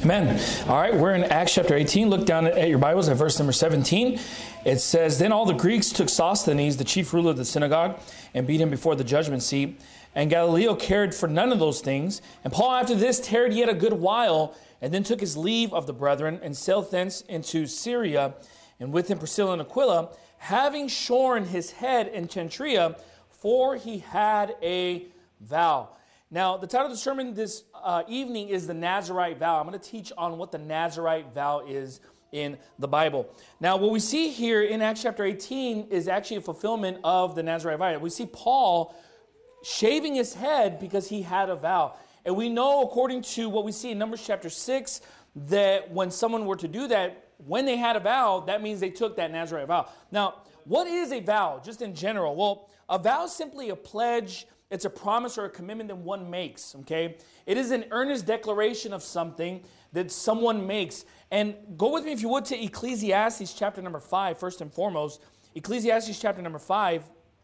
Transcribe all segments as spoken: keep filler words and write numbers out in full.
Amen. All right, we're in Acts chapter eighteen. Look down at your Bibles at verse number seventeen. It says, Then all the Greeks took Sosthenes, the chief ruler of the synagogue, and beat him before the judgment seat. And Galileo cared for none of those things. And Paul after this tarried yet a good while, and then took his leave of the brethren, and sailed thence into Syria, and with him Priscilla and Aquila, having shorn his head in Cenchrea, for he had a vow. Now, the title of the sermon this uh, evening is the Nazirite vow. I'm going to teach on what the Nazirite vow is in the Bible. Now, what we see here in Acts chapter eighteen is actually a fulfillment of the Nazirite vow. We see Paul shaving his head because he had a vow. And we know, according to what we see in Numbers chapter six, that when someone were to do that, when they had a vow, that means they took that Nazirite vow. Now, what is a vow, just in general? Well, a vow is simply a pledge. It's a promise or a commitment that one makes, okay? It is an earnest declaration of something that someone makes. And go with me, if you would, to Ecclesiastes chapter number five, first and foremost. Ecclesiastes chapter number five.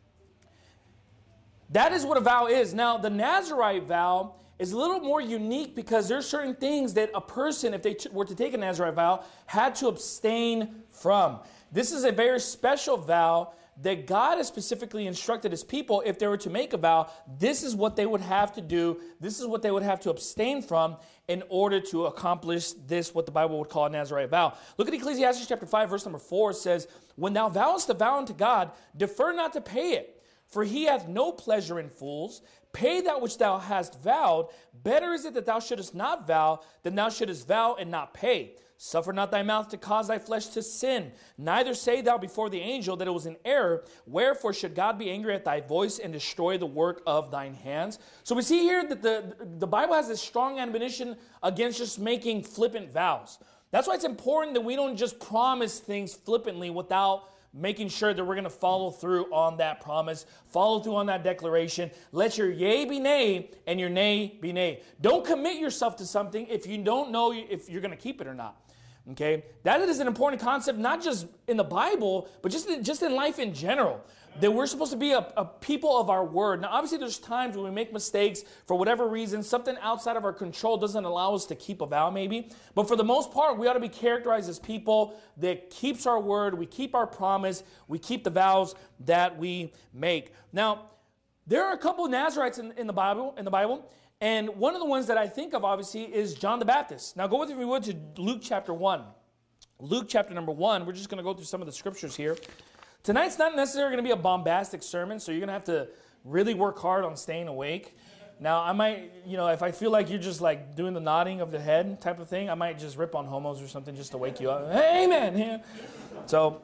That is what a vow is. Now, the Nazirite vow is a little more unique because there are certain things that a person, if they t- were to take a Nazirite vow, had to abstain from. This is a very special vow that God has specifically instructed his people, if they were to make a vow, this is what they would have to do, this is what they would have to abstain from in order to accomplish this, what the Bible would call a Nazirite vow. Look at Ecclesiastes chapter five, verse number four. It says, When thou vowest a vow unto God, defer not to pay it, for he hath no pleasure in fools. Pay that which thou hast vowed. Better is it that thou shouldest not vow than thou shouldest vow and not pay. Suffer not thy mouth to cause thy flesh to sin. Neither say thou before the angel that it was an error. Wherefore should God be angry at thy voice and destroy the work of thine hands? So we see here that the, the Bible has this strong admonition against just making flippant vows. That's why it's important that we don't just promise things flippantly without making sure that we're going to follow through on that promise, follow through on that declaration. Let your yea be nay and your nay be nay. Don't commit yourself to something if you don't know if you're going to keep it or not. Okay, that is an important concept, not just in the Bible, but just in, just in life in general, that we're supposed to be a, a people of our word. Now, obviously, there's times when we make mistakes for whatever reason, something outside of our control doesn't allow us to keep a vow maybe. But for the most part, we ought to be characterized as people that keeps our word, we keep our promise, we keep the vows that we make. Now, there are a couple of Nazirites in, in the Bible, in the Bible. And one of the ones that I think of, obviously, is John the Baptist. Now, go with me, if you would, to Luke chapter one. Luke chapter number one. We're just going to go through some of the scriptures here. Tonight's not necessarily going to be a bombastic sermon, so you're going to have to really work hard on staying awake. Now, I might, you know, if I feel like you're just like doing the nodding of the head type of thing, I might just rip on homos or something just to wake you up. Amen. Yeah. So,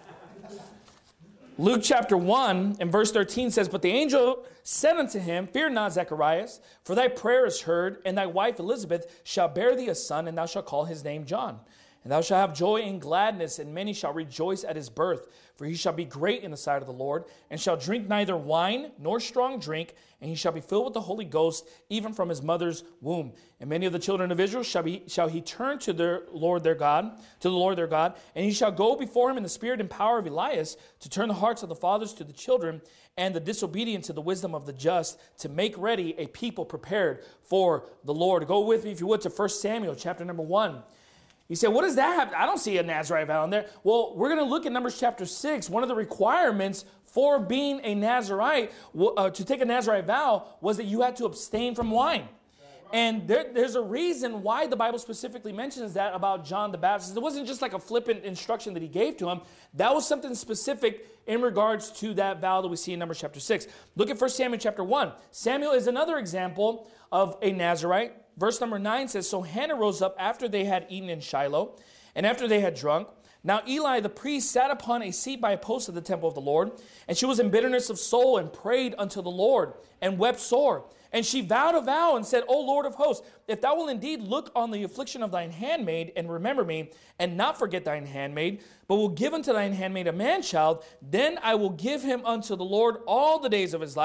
Luke chapter one and verse thirteen says, But the angel said unto him, Fear not, Zacharias, for thy prayer is heard, and thy wife Elizabeth shall bear thee a son, and thou shalt call his name John. And thou shalt have joy and gladness, and many shall rejoice at his birth. For he shall be great in the sight of the Lord, and shall drink neither wine nor strong drink, and he shall be filled with the Holy Ghost, even from his mother's womb. And many of the children of Israel shall be shall he turn to their Lord their God, to the Lord their God, and he shall go before him in the spirit and power of Elias, to turn the hearts of the fathers to the children, and the disobedient to the wisdom of the just, to make ready a people prepared for the Lord. Go with me, if you would, to First Samuel chapter number one. You say, what does that have? I don't see a Nazirite vow in there. Well, we're going to look at Numbers chapter six. One of the requirements for being a Nazirite, uh, to take a Nazirite vow, was that you had to abstain from wine. And there, there's a reason why the Bible specifically mentions that about John the Baptist. It wasn't just like a flippant instruction that he gave to him. That was something specific in regards to that vow that we see in Numbers chapter six. Look at First Samuel chapter one. Samuel is another example of a Nazirite. Verse number nine says, So Hannah rose up after they had eaten in Shiloh, and after they had drunk. Now Eli the priest sat upon a seat by a post of the temple of the Lord, and she was in bitterness of soul, and prayed unto the Lord, and wept sore. And she vowed a vow, and said, O Lord of hosts, if thou wilt indeed look on the affliction of thine handmaid, and remember me, and not forget thine handmaid, but will give unto thine handmaid a man-child, then I will give him unto the Lord all the days of his life,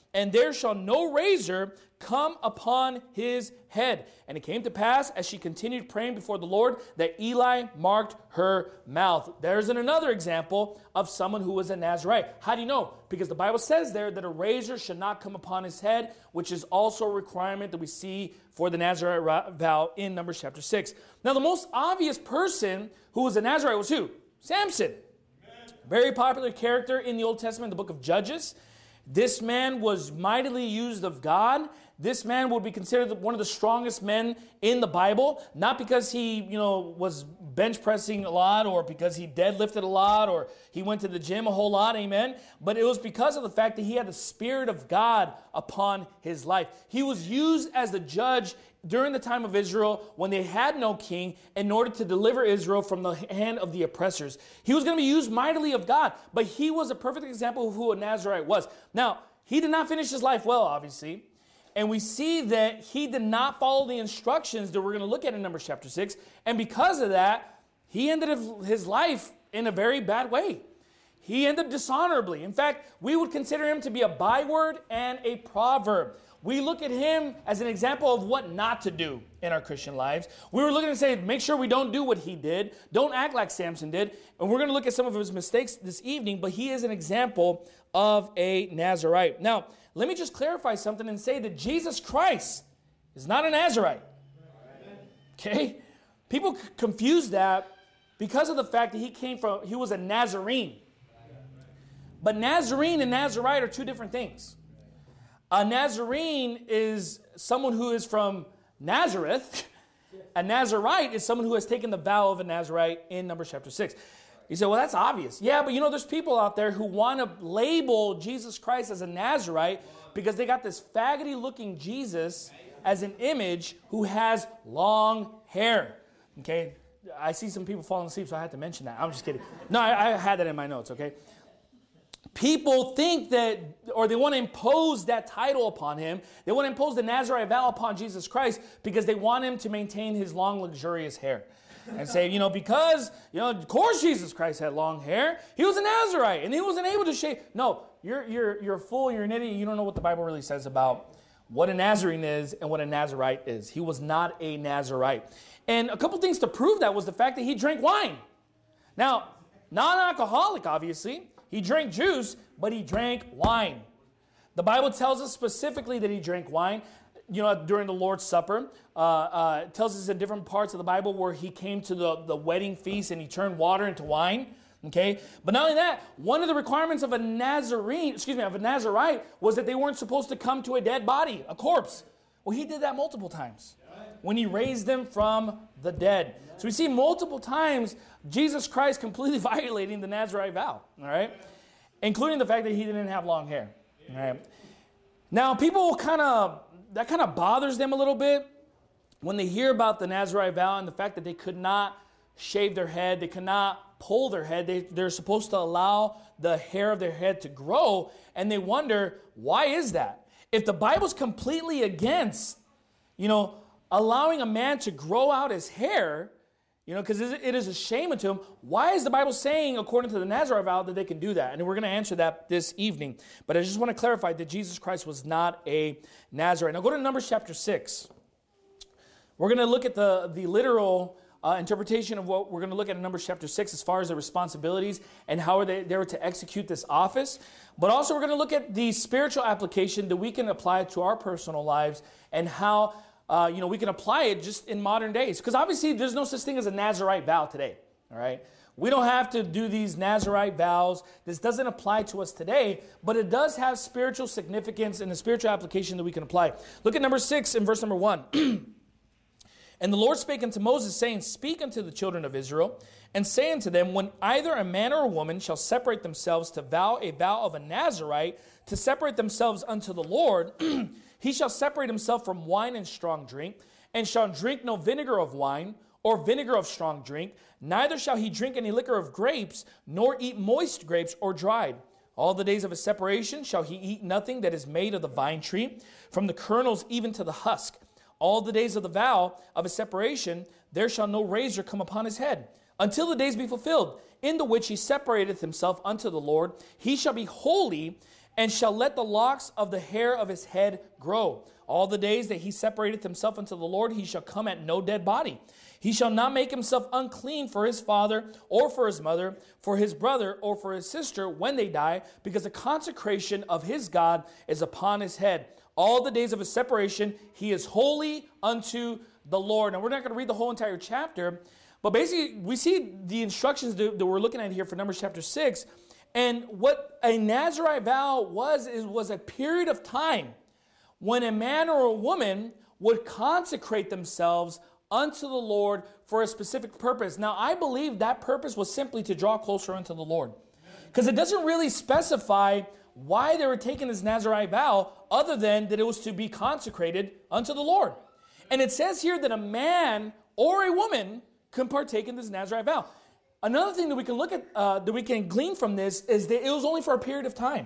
and there shall no razor come upon his head. And it came to pass, as she continued praying before the Lord, that Eli marked her mouth. There's another example of someone who was a Nazarite. How do you know? Because the Bible says there that a razor should not come upon his head, which is also a requirement that we see for the Nazarite vow in Numbers chapter six. Now, the most obvious person who was a Nazarite was who? Samson. Amen. Very popular character in the Old Testament, the book of Judges. This man was mightily used of God. This man would be considered one of the strongest men in the Bible, not because he, you know, was bench pressing a lot or because he deadlifted a lot or he went to the gym a whole lot, amen, but it was because of the fact that he had the Spirit of God upon his life. He was used as the judge during the time of Israel when they had no king in order to deliver Israel from the hand of the oppressors. He was going to be used mightily of God, but he was a perfect example of who a Nazarite was. Now, he did not finish his life well, obviously. And we see that he did not follow the instructions that we're going to look at in Numbers chapter six. And because of that, he ended his life in a very bad way. He ended dishonorably. In fact, we would consider him to be a byword and a proverb. We look at him as an example of what not to do in our Christian lives. We were looking to say, make sure we don't do what he did. Don't act like Samson did. And we're going to look at some of his mistakes this evening, but he is an example of a Nazarite. Now, let me just clarify something and say that Jesus Christ is not a Nazarite. Okay? People c- confuse that because of the fact that he came from, he was a Nazarene. But Nazarene and Nazarite are two different things. A Nazarene is someone who is from Nazareth. A Nazarite is someone who has taken the vow of a Nazarite in Numbers chapter six. You say, well, that's obvious. Yeah, but you know, there's people out there who want to label Jesus Christ as a Nazarite because they got this faggoty-looking Jesus as an image who has long hair. Okay? I see some people falling asleep, so I had to mention that. I'm just kidding. No, I, I had that in my notes, okay? People think that, or they want to impose that title upon him. They want to impose the Nazarite vow upon Jesus Christ because they want him to maintain his long, luxurious hair. And say, you know, because, you know, of course Jesus Christ had long hair. He was a Nazarite, and he wasn't able to shave. No, you're you're you're a fool, you're an idiot. You don't know what the Bible really says about what a Nazarene is and what a Nazarite is. He was not a Nazarite. And a couple things to prove that was the fact that he drank wine. Now, non-alcoholic, obviously. He drank juice, but he drank wine. The Bible tells us specifically that he drank wine. You know, during the Lord's Supper, uh, uh, it tells us in different parts of the Bible where he came to the, the wedding feast and he turned water into wine. Okay, but not only that, one of the requirements of a Nazarene, excuse me, of a Nazarite was that they weren't supposed to come to a dead body, a corpse. Well, he did that multiple times when he raised them from the dead. So we see multiple times Jesus Christ completely violating the Nazarite vow. All right, including the fact that he didn't have long hair. All right. Now, people kind of that kind of bothers them a little bit when they hear about the Nazarite vow and the fact that they could not shave their head, they could not pull their head. They, they're supposed to allow the hair of their head to grow, and they wonder, why is that? If the Bible's completely against, you know, allowing a man to grow out his hair, you know, because it is a shame unto him, why is the Bible saying, according to the Nazarite vow, that they can do that? And we're going to answer that this evening. But I just want to clarify that Jesus Christ was not a Nazarite. Now go to Numbers chapter six. We're going to look at the, the literal uh, interpretation of what we're going to look at in Numbers chapter six as far as the responsibilities and how they, they were to execute this office. But also we're going to look at the spiritual application that we can apply to our personal lives and how Uh, you know, we can apply it just in modern days. Because obviously there's no such thing as a Nazarite vow today. All right. We don't have to do these Nazarite vows. This doesn't apply to us today, but it does have spiritual significance and a spiritual application that we can apply. Look at number six and verse number one. And the Lord spake unto Moses, saying, Speak unto the children of Israel, and say unto them, When either a man or a woman shall separate themselves to vow a vow of a Nazarite, to separate themselves unto the Lord, he shall separate himself from wine and strong drink, and shall drink no vinegar of wine, or vinegar of strong drink, neither shall he drink any liquor of grapes, nor eat moist grapes or dried. All the days of his separation shall he eat nothing that is made of the vine tree, from the kernels even to the husk. All the days of the vow of his separation, there shall no razor come upon his head, until the days be fulfilled, in the which he separateth himself unto the Lord. He shall be holy, and shall let the locks of the hair of his head grow. All the days that he separateth himself unto the Lord, he shall come at no dead body. He shall not make himself unclean for his father or for his mother, for his brother or for his sister when they die, because the consecration of his God is upon his head. All the days of his separation, he is holy unto the Lord. Now, we're not going to read the whole entire chapter, but basically, we see the instructions that, that we're looking at here for Numbers chapter six. And what a Nazirite vow was, is, was a period of time when a man or a woman would consecrate themselves unto the Lord for a specific purpose. Now, I believe that purpose was simply to draw closer unto the Lord, because it doesn't really specify why they were taking this Nazirite vow other than that it was to be consecrated unto the Lord. And it says here that a man or a woman can partake in this Nazirite vow. Another thing that we can look at, uh, that we can glean from this, is that it was only for a period of time.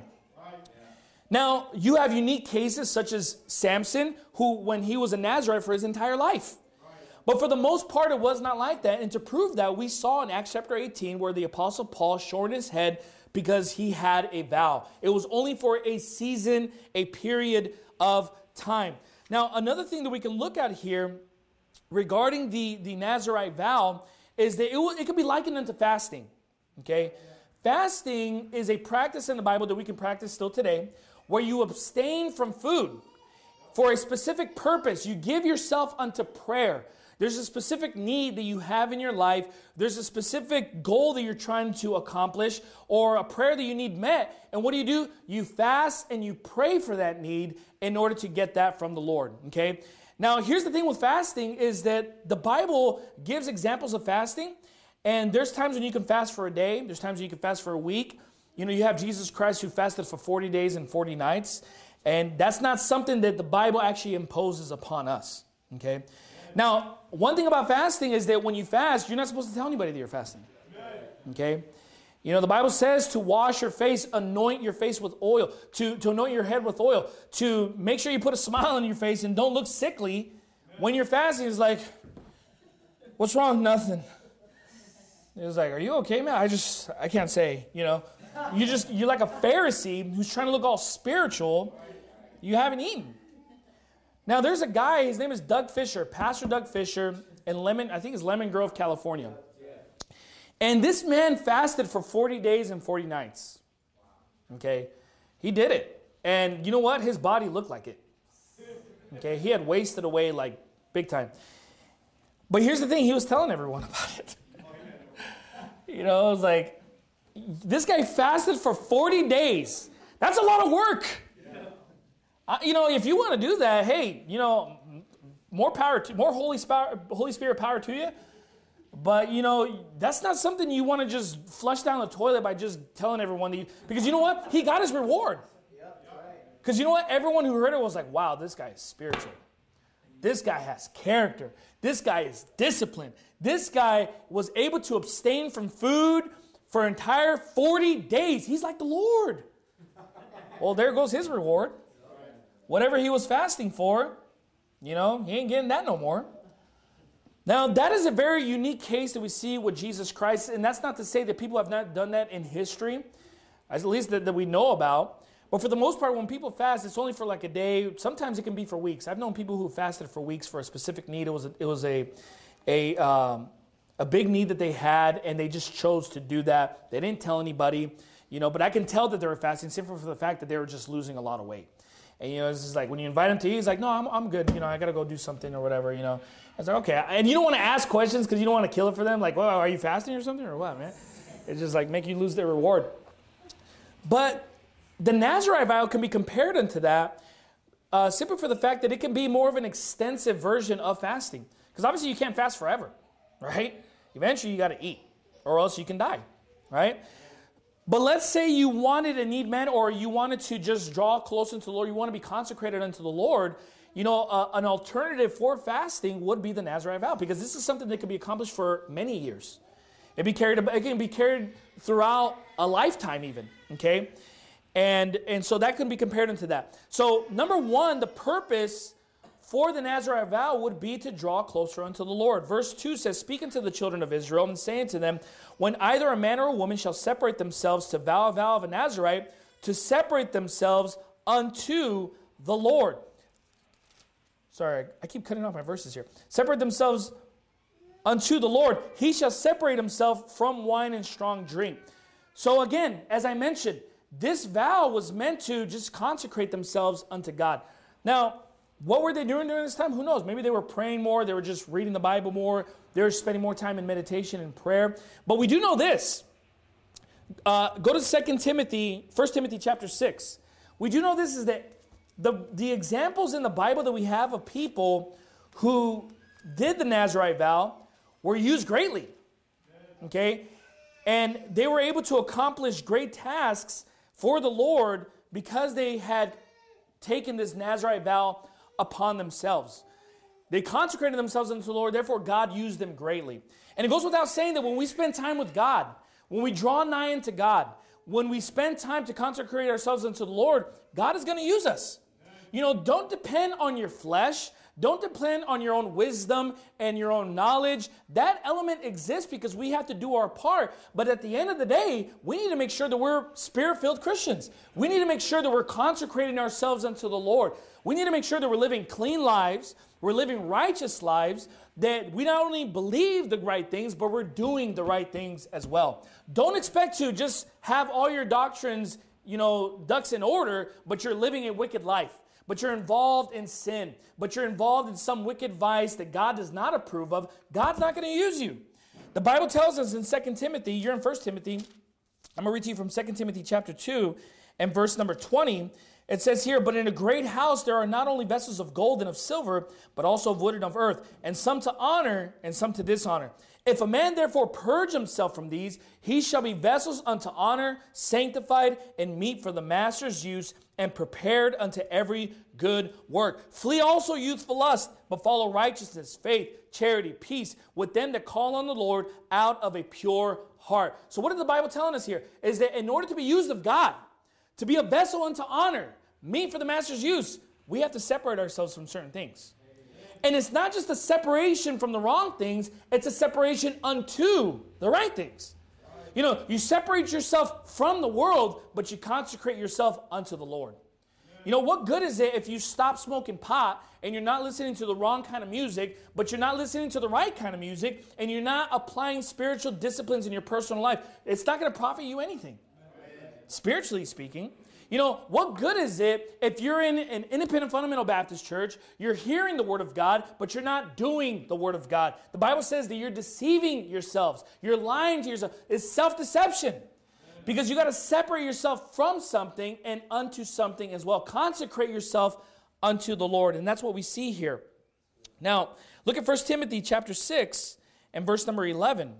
Now, you have unique cases such as Samson, who, when he was a Nazirite for his entire life. But for the most part, it was not like that. And to prove that, we saw in Acts chapter eighteen where the Apostle Paul shortened his head because he had a vow. It was only for a season, a period of time. Now, another thing that we can look at here regarding the, the Nazirite vow is that it, will, it could be likened unto fasting. Okay? Fasting is a practice in the Bible that we can practice still today, where you abstain from food for a specific purpose. You give yourself unto prayer. There's a specific need that you have in your life. There's a specific goal that you're trying to accomplish, or a prayer that you need met. And what do you do? You fast and you pray for that need in order to get that from the Lord. Okay? Now, here's the thing with fasting is that the Bible gives examples of fasting. And there's times when you can fast for a day. There's times when you can fast for a week. You know, you have Jesus Christ who fasted for forty days and forty nights. And that's not something that the Bible actually imposes upon us. Okay? Now, one thing about fasting is that when you fast, you're not supposed to tell anybody that you're fasting. Okay? You know, the Bible says to wash your face, anoint your face with oil, to, to anoint your head with oil, to make sure you put a smile on your face and don't look sickly when you're fasting. It's like, what's wrong? Nothing. It's like, are you okay, man? I just, I can't say, you know. You just, you're like a Pharisee who's trying to look all spiritual. You haven't eaten. Now, there's a guy, his name is Doug Fisher, Pastor Doug Fisher, in Lemon, I think it's Lemon Grove, California. And this man fasted for forty days and forty nights. Okay? He did it. And you know what? His body looked like it. Okay? He had wasted away like big time. But here's the thing, he was telling everyone about it. You know, it was like, this guy fasted for forty days. That's a lot of work. Uh, you know, if you want to do that, hey, you know, more power, to, more Holy Spirit, Holy Spirit power to you. But, you know, that's not something you want to just flush down the toilet by just telling everyone. That you, because you know what? He got his reward. Because you know what? Everyone who heard it was like, wow, this guy is spiritual. This guy has character. This guy is disciplined. This guy was able to abstain from food for an entire forty days. He's like the Lord. Well, there goes his reward. Whatever he was fasting for, you know, he ain't getting that no more. Now, that is a very unique case that we see with Jesus Christ, and that's not to say that people have not done that in history, at least that, that we know about. But for the most part, when people fast, it's only for like a day. Sometimes it can be for weeks. I've known people who fasted for weeks for a specific need. It was a, it was a a um, a big need that they had, and they just chose to do that. They didn't tell anybody, you know. But I can tell that they were fasting simply for the fact that they were just losing a lot of weight. And, you know, it's just like when you invite him to eat, he's like, no, I'm I'm good. You know, I got to go do something or whatever, you know. I was like, okay. And you don't want to ask questions because you don't want to kill it for them. Like, well, are you fasting or something or what, man? It's just like make you lose their reward. But the Nazirite vow can be compared unto that uh, simply for the fact that it can be more of an extensive version of fasting. Because obviously you can't fast forever, right? Eventually you got to eat or else you can die, right? But let's say you wanted a need met, or you wanted to just draw close unto the Lord. You want to be consecrated unto the Lord. You know, uh, an alternative for fasting would be the Nazirite vow, because this is something that can be accomplished for many years. It be carried. It can be carried throughout a lifetime, even. Okay, and and so that can be compared into that. So number one, the purpose for the Nazirite vow would be to draw closer unto the Lord. Verse two says, "Speak unto the children of Israel, and say unto them, when either a man or a woman shall separate themselves to vow a vow of a Nazirite to separate themselves unto the Lord. Sorry, I keep cutting off my verses here. Separate themselves unto the Lord. He shall separate himself from wine and strong drink. So again, as I mentioned, this vow was meant to just consecrate themselves unto God. Now, what were they doing during this time? Who knows? Maybe they were praying more. They were just reading the Bible more. They were spending more time in meditation and prayer. But we do know this. Uh, go to Second Timothy, First Timothy chapter six. We do know this is that the, the examples in the Bible that we have of people who did the Nazirite vow were used greatly. Okay? And they were able to accomplish great tasks for the Lord because they had taken this Nazirite vow upon themselves. They consecrated themselves unto the Lord, therefore God used them greatly. And it goes without saying that when we spend time with God, when we draw nigh unto God, when we spend time to consecrate ourselves unto the Lord, God is going to use us. You know, don't depend on your flesh. Don't depend on your own wisdom and your own knowledge. That element exists because we have to do our part. But at the end of the day, we need to make sure that we're Spirit-filled Christians. We need to make sure that we're consecrating ourselves unto the Lord. We need to make sure that we're living clean lives, we're living righteous lives, that we not only believe the right things, but we're doing the right things as well. Don't expect to just have all your doctrines, you know, ducks in order, but you're living a wicked life. But you're involved in sin, but you're involved in some wicked vice that God does not approve of. God's not going to use you. The Bible tells us in Second Timothy, you're in First Timothy, I'm going to read to you from Second Timothy chapter two and verse number twenty. It says here, but in a great house there are not only vessels of gold and of silver, but also of wood and of earth, and some to honor and some to dishonor. If a man therefore purge himself from these, he shall be vessels unto honor, sanctified, and meet for the master's use, and prepared unto every good work. Flee also youthful lust, but follow righteousness, faith, charity, peace, with them that call on the Lord out of a pure heart. So what is the Bible telling us here? Is that in order to be used of God, to be a vessel unto honor, meet for the master's use, we have to separate ourselves from certain things. And it's not just a separation from the wrong things, it's a separation unto the right things. You know, you separate yourself from the world, but you consecrate yourself unto the Lord. You know, what good is it if you stop smoking pot and you're not listening to the wrong kind of music, but you're not listening to the right kind of music, and you're not applying spiritual disciplines in your personal life? It's not going to profit you anything, spiritually speaking. You know, what good is it if you're in an independent fundamental Baptist church, you're hearing the Word of God, but you're not doing the Word of God? The Bible says that you're deceiving yourselves. You're lying to yourself. It's self-deception. Because you got to separate yourself from something and unto something as well. Consecrate yourself unto the Lord. And that's what we see here. Now, look at First Timothy chapter six and verse number eleven.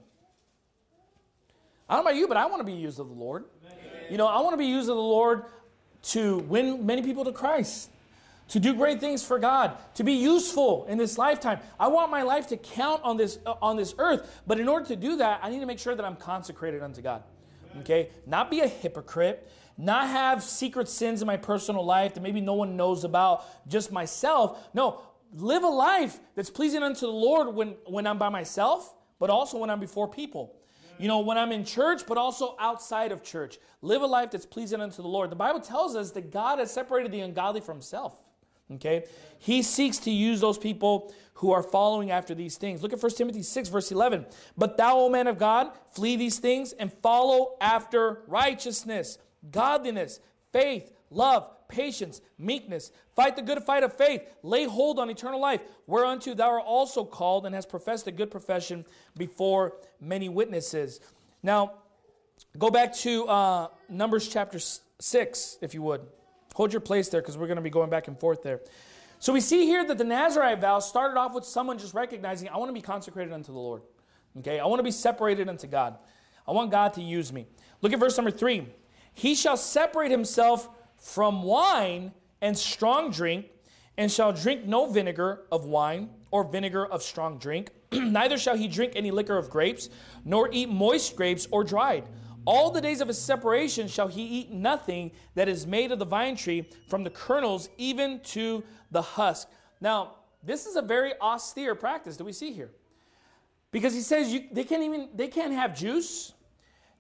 I don't know about you, but I want to be used of the Lord. You know, I want to be used of the Lord to win many people to Christ, to do great things for God, to be useful in this lifetime. I want my life to count on this uh, on this earth, but in order to do that, I need to make sure that I'm consecrated unto God. Okay? Not be a hypocrite, not have secret sins in my personal life that maybe no one knows about, just myself. No, live a life that's pleasing unto the Lord when, when I'm by myself, but also when I'm before people. You know, when I'm in church, but also outside of church. Live a life that's pleasing unto the Lord. The Bible tells us that God has separated the ungodly from himself. Okay? He seeks to use those people who are following after these things. Look at First Timothy six, verse eleven. But thou, O man of God, flee these things and follow after righteousness, godliness, faith, love, patience, meekness. Fight the good fight of faith. Lay hold on eternal life, whereunto thou art also called and hast professed a good profession before many witnesses. Now, go back to uh, Numbers chapter six, if you would. Hold your place there because we're going to be going back and forth there. So we see here that the Nazirite vow started off with someone just recognizing, I want to be consecrated unto the Lord. Okay, I want to be separated unto God. I want God to use me. Look at verse number three. He shall separate himself from wine and strong drink, and shall drink no vinegar of wine or vinegar of strong drink. Neither shall he drink any liquor of grapes, nor eat moist grapes or dried. All the days of his separation shall he eat nothing that is made of the vine tree, from the kernels even to the husk. Now, this is a very austere practice that we see here. Because he says you, they can't even they can't have juice.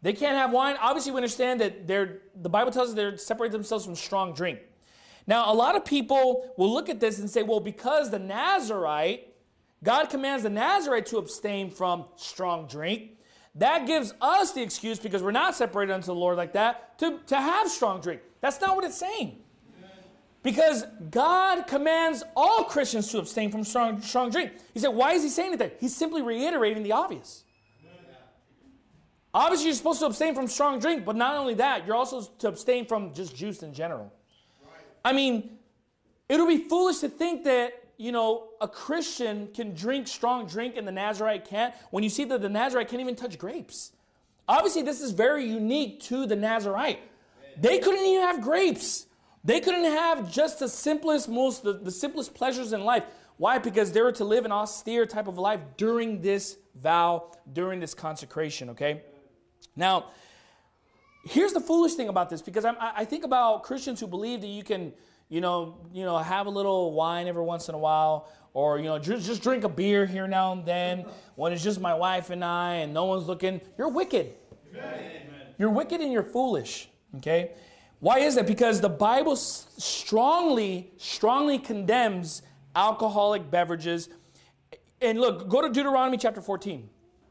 They can't have wine. Obviously, we understand that they're, the Bible tells us they're separate themselves from strong drink. Now, a lot of people will look at this and say, well, because the Nazirite, God commands the Nazirite to abstain from strong drink, that gives us the excuse, because we're not separated unto the Lord like that, to, to have strong drink. That's not what it's saying. Because God commands all Christians to abstain from strong, strong drink. He said, why is he saying it there? He's simply reiterating the obvious. Obviously, you're supposed to abstain from strong drink, but not only that, you're also to abstain from just juice in general. I mean, it would be foolish to think that, you know, a Christian can drink strong drink and the Nazirite can't, when you see that the Nazirite can't even touch grapes. Obviously, this is very unique to the Nazirite. They couldn't even have grapes. They couldn't have just the simplest, most, the, the simplest pleasures in life. Why? Because they were to live an austere type of life during this vow, during this consecration, okay? Now, here's the foolish thing about this, because I'm, I think about Christians who believe that you can, you know, you know, have a little wine every once in a while, or, you know, just, just drink a beer here now and then when it's just my wife and I and no one's looking. You're wicked. Amen. You're wicked and you're foolish, okay? Why is that? Because the Bible strongly, strongly condemns alcoholic beverages. And look, go to Deuteronomy chapter fourteen.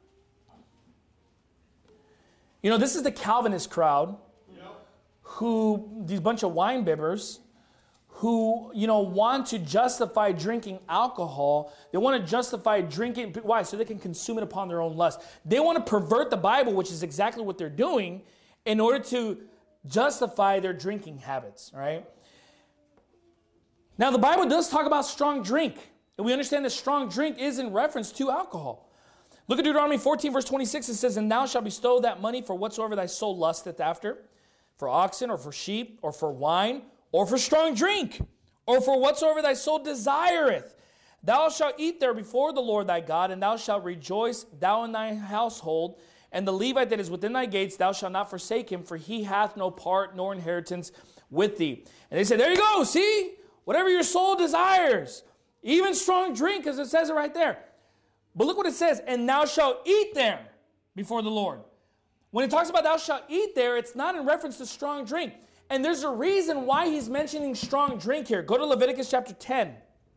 You know, this is the Calvinist crowd, yep, who, these bunch of wine bibbers, who, you know, want to justify drinking alcohol. They want to justify drinking. Why? So they can consume it upon their own lust. They want to pervert the Bible, which is exactly what they're doing, in order to justify their drinking habits, right? Now, the Bible does talk about strong drink. And we understand that strong drink is in reference to alcohol. Look at Deuteronomy fourteen, verse twenty-six. It says, and thou shalt bestow that money for whatsoever thy soul lusteth after, for oxen, or for sheep, or for wine, or for strong drink, or for whatsoever thy soul desireth. Thou shalt eat there before the Lord thy God, and thou shalt rejoice, thou and thy household, and the Levite that is within thy gates, thou shalt not forsake him, for he hath no part nor inheritance with thee. And they said, there you go, see? Whatever your soul desires, even strong drink, as it says it right there. But look what it says, and thou shalt eat there before the Lord. When it talks about thou shalt eat there, it's not in reference to strong drink. And there's a reason why he's mentioning strong drink here. Go to Leviticus chapter ten.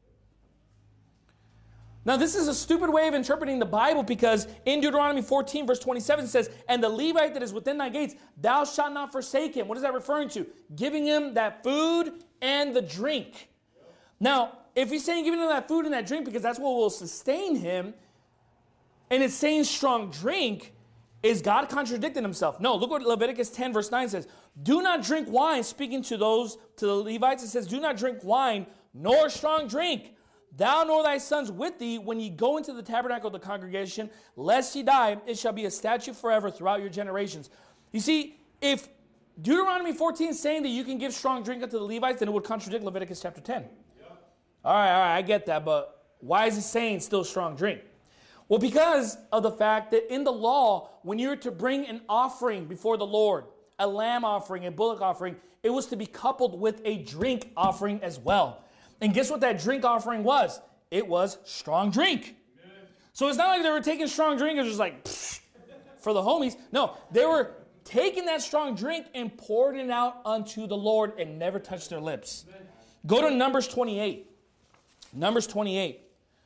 Now, this is a stupid way of interpreting the Bible, because in Deuteronomy fourteen, verse twenty-seven, it says, and the Levite that is within thy gates, thou shalt not forsake him. What is that referring to? Giving him that food and the drink. Now, if he's saying giving him that food and that drink because that's what will sustain him, and it's saying strong drink, is God contradicting himself? No, look what Leviticus ten, verse nine says. Do not drink wine, speaking to those, to the Levites. It says, do not drink wine, nor strong drink, thou nor thy sons with thee, when ye go into the tabernacle of the congregation, lest ye die. It shall be a statute forever throughout your generations. You see, if Deuteronomy fourteen is saying that you can give strong drink unto the Levites, then it would contradict Leviticus chapter ten. Yeah. All right, all right, I get that, but why is it saying still strong drink? Well, because of the fact that in the law, when you were to bring an offering before the Lord, a lamb offering, a bullock offering, it was to be coupled with a drink offering as well. And guess what that drink offering was? It was strong drink. Amen. So it's not like they were taking strong drink and just like, pfft, for the homies. No, they were taking that strong drink and pouring it out unto the Lord and never touched their lips. Amen. Go to Numbers twenty-eight. Numbers twenty-eight.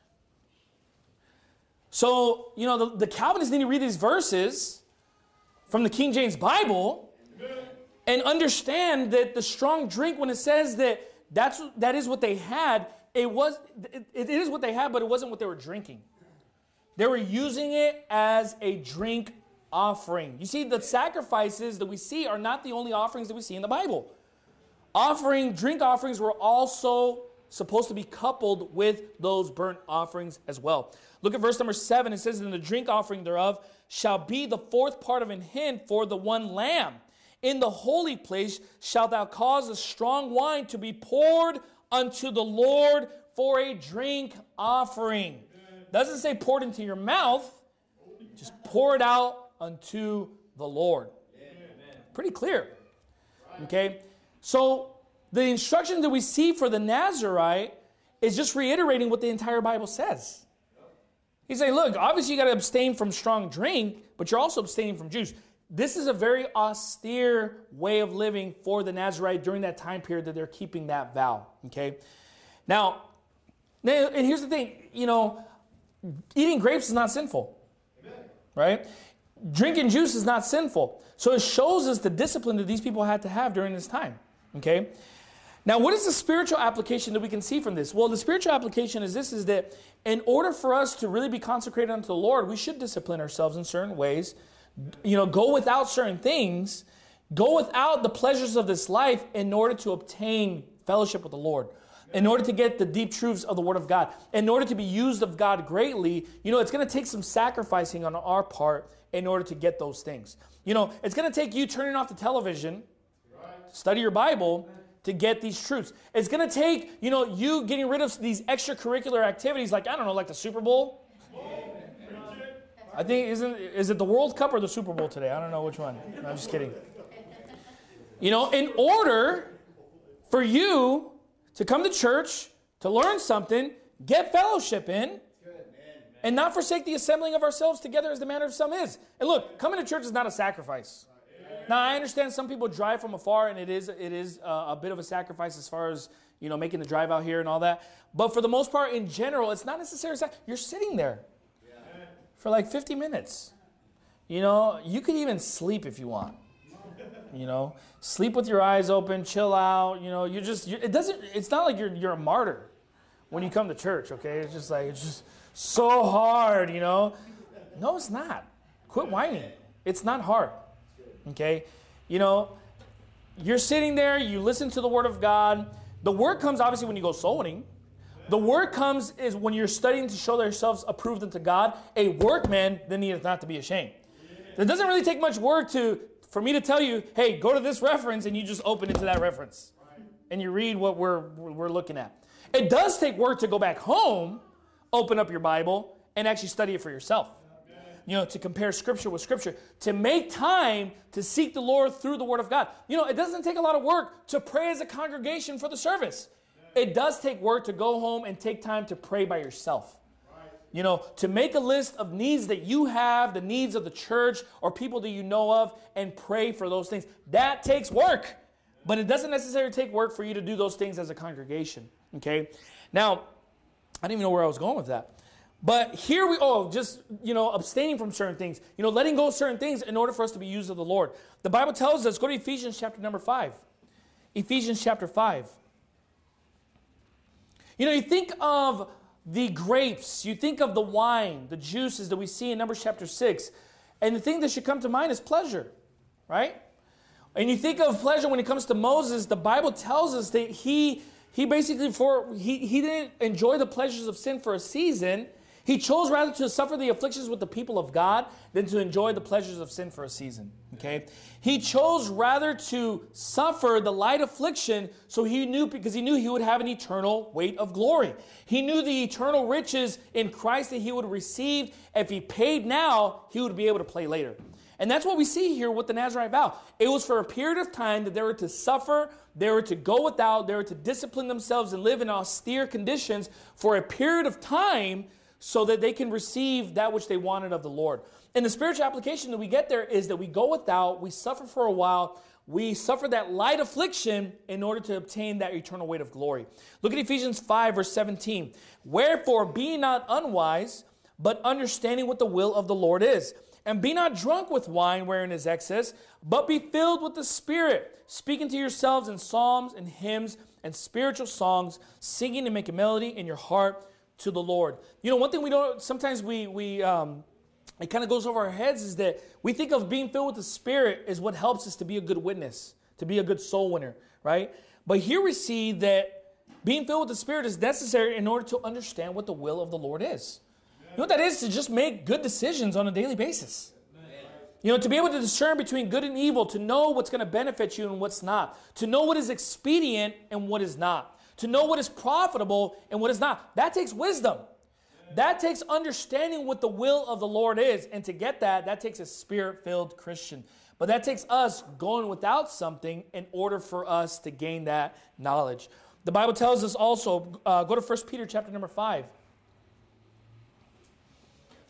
So, you know, the, the Calvinists need to read these verses from the King James Bible and understand that the strong drink, when it says that that's, that is what they had, it was it, it is what they had, but it wasn't what they were drinking. They were using it as a drink offering. You see, the sacrifices that we see are not the only offerings that we see in the Bible. Offering, drink offerings were also supposed to be coupled with those burnt offerings as well. Look at verse number seven. It says, and the drink offering thereof shall be the fourth part of an hin for the one lamb. In the holy place shalt thou cause a strong wine to be poured unto the Lord for a drink offering. Doesn't say poured into your mouth. Just pour it out unto the Lord. Pretty clear. Okay? So the instruction that we see for the Nazirite is just reiterating what the entire Bible says. He's saying, look, obviously you got to abstain from strong drink, but you're also abstaining from juice. This is a very austere way of living for the Nazarite during that time period that they're keeping that vow. Okay. Now, now and here's the thing, you know, eating grapes is not sinful. Amen. Right? Drinking juice is not sinful. So it shows us the discipline that these people had to have during this time. Okay. Now, what is the spiritual application that we can see from this? Well, the spiritual application is this, is that in order for us to really be consecrated unto the Lord, we should discipline ourselves in certain ways. You know, go without certain things, go without the pleasures of this life in order to obtain fellowship with the Lord, in order to get the deep truths of the Word of God, in order to be used of God greatly. You know, it's going to take some sacrificing on our part in order to get those things. You know, it's going to take you turning off the television, study your Bible, to get these truths. It's going to take, you know, you getting rid of these extracurricular activities like, I don't know, like the Super Bowl. I think, isn't is it the World Cup or the Super Bowl today? I don't know which one. No, I'm just kidding. You know, in order for you to come to church, to learn something, get fellowship in, and not forsake the assembling of ourselves together as the manner of some is. And look, coming to church is not a sacrifice. Now, I understand some people drive from afar, and it is it is uh, a bit of a sacrifice as far as, you know, making the drive out here and all that. But for the most part, in general, it's not necessarily. You're sitting there for like fifty minutes. You know, you could even sleep if you want. You know, sleep with your eyes open, chill out. You know, you're just, you're, it doesn't, it's not like you're you're a martyr when you come to church, okay? It's just like, it's just so hard, you know? No, it's not. Quit whining. It's not hard, okay? You know, you're sitting there, you listen to the Word of God. The Word comes obviously when you go soul winning. The word comes is when you're studying to show yourselves approved unto God, a workman that needeth not to be ashamed. It doesn't really take much work to for me to tell you, hey, go to this reference, and you just open into that reference. And you read what we're we're looking at. It does take work to go back home, open up your Bible, and actually study it for yourself. You know, to compare Scripture with Scripture. To make time to seek the Lord through the Word of God. You know, it doesn't take a lot of work to pray as a congregation for the service. It does take work to go home and take time to pray by yourself. Right. You know, to make a list of needs that you have, the needs of the church or people that you know of, and pray for those things. That takes work. But it doesn't necessarily take work for you to do those things as a congregation. Okay? Now, I didn't even know where I was going with that. But here we, oh, just, you know, abstaining from certain things. You know, letting go of certain things in order for us to be used of the Lord. The Bible tells us, go to Ephesians chapter number five. Ephesians chapter five. You know, you think of the grapes, you think of the wine, the juices that we see in Numbers chapter six, and the thing that should come to mind is pleasure, right? And you think of pleasure when it comes to Moses, the Bible tells us that he he basically, for he, he didn't enjoy the pleasures of sin for a season. He chose rather to suffer the afflictions with the people of God than to enjoy the pleasures of sin for a season. Okay? He chose rather to suffer the light affliction, so he knew, because he knew he would have an eternal weight of glory. He knew the eternal riches in Christ that he would receive. If he paid now, he would be able to play later. And that's what we see here with the Nazirite vow. It was for a period of time that they were to suffer, they were to go without, they were to discipline themselves and live in austere conditions for a period of time, so that they can receive that which they wanted of the Lord. And the spiritual application that we get there is that we go without, we suffer for a while, we suffer that light affliction in order to obtain that eternal weight of glory. Look at Ephesians five, verse seventeen. Wherefore, be not unwise, but understanding what the will of the Lord is. And be not drunk with wine wherein is excess, but be filled with the Spirit, speaking to yourselves in psalms and hymns and spiritual songs, singing and making melody in your heart to the Lord. You know, one thing we don't, sometimes we, we um, it kind of goes over our heads is that we think of being filled with the Spirit is what helps us to be a good witness, to be a good soul winner, right? But here we see that being filled with the Spirit is necessary in order to understand what the will of the Lord is. You know what that is? To just make good decisions on a daily basis. You know, to be able to discern between good and evil, to know what's going to benefit you and what's not, to know what is expedient and what is not, to know what is profitable and what is not. That takes wisdom. That takes understanding what the will of the Lord is. And to get that, that takes a Spirit-filled Christian. But that takes us going without something in order for us to gain that knowledge. The Bible tells us also, uh, go to First Peter chapter number five.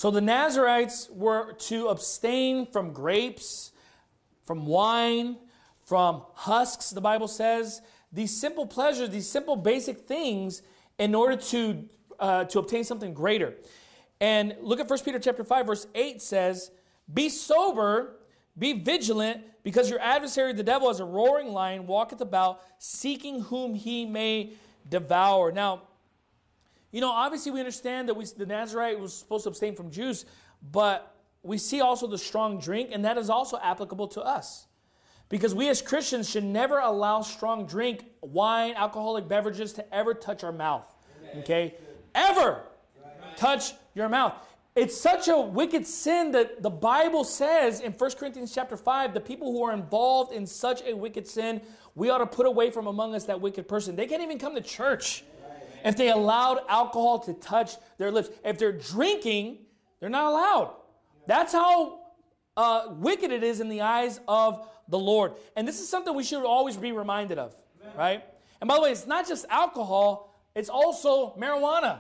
So the Nazarites were to abstain from grapes, from wine, from husks, the Bible says. These simple pleasures, these simple basic things in order to, uh, to obtain something greater. And look at First Peter chapter five, verse eight says, be sober, be vigilant, because your adversary, the devil, as a roaring lion, walketh about, seeking whom he may devour. Now, you know, obviously we understand that we, the Nazarite was supposed to abstain from juice, but we see also the strong drink, and that is also applicable to us. Because we as Christians should never allow strong drink, wine, alcoholic beverages to ever touch our mouth. Okay? Ever touch your mouth. It's such a wicked sin that the Bible says in First Corinthians chapter five, the people who are involved in such a wicked sin, we ought to put away from among us that wicked person. They can't even come to church if they allowed alcohol to touch their lips. If they're drinking, they're not allowed. That's how uh, wicked it is in the eyes of the Lord. And this is something we should always be reminded of, right? And by the way, it's not just alcohol, it's also marijuana.